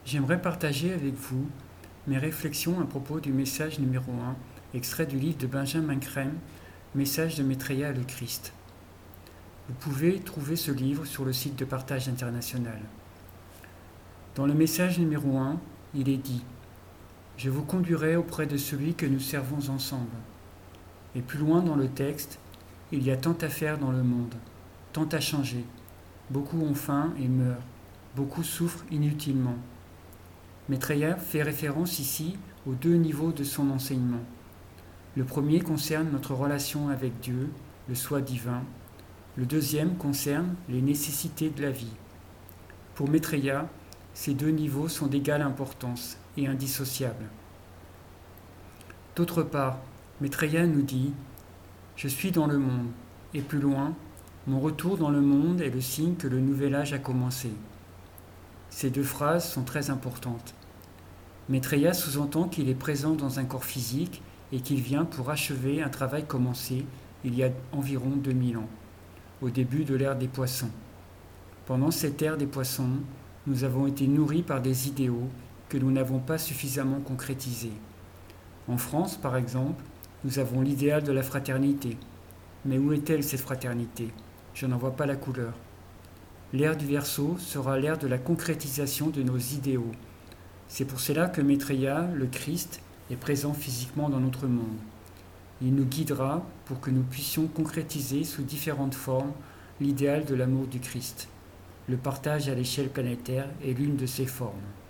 J'aimerais partager avec vous mes réflexions à propos du message numéro 1, extrait du livre de Benjamin Crème, Message de Maitreya le Christ. Vous pouvez trouver ce livre sur le site de Partage International. Dans le message numéro 1, il est dit « Je vous conduirai auprès de celui que nous servons ensemble ». Et plus loin dans le texte, il y a tant à faire dans le monde, tant à changer. Beaucoup ont faim et meurent, beaucoup souffrent inutilement. Maitreya fait référence ici aux deux niveaux de son enseignement. Le premier concerne notre relation avec Dieu, le soi divin. Le deuxième concerne les nécessités de la vie. Pour Maitreya, ces deux niveaux sont d'égale importance et indissociables. D'autre part, Maitreya nous dit « Je suis dans le monde » et plus loin, « Mon retour dans le monde est le signe que le nouvel âge a commencé ». Ces deux phrases sont très importantes. Maitreya sous-entend qu'il est présent dans un corps physique et qu'il vient pour achever un travail commencé il y a environ 2000 ans, au début de l'ère des poissons. Pendant cette ère des poissons, nous avons été nourris par des idéaux que nous n'avons pas suffisamment concrétisés. En France, par exemple, nous avons l'idéal de la fraternité. Mais où est-elle cette fraternité ? Je n'en vois pas la couleur. L'ère du Verseau sera l'ère de la concrétisation de nos idéaux. C'est pour cela que Maitreya, le Christ, est présent physiquement dans notre monde. Il nous guidera pour que nous puissions concrétiser sous différentes formes l'idéal de l'amour du Christ. Le partage à l'échelle planétaire est l'une de ces formes.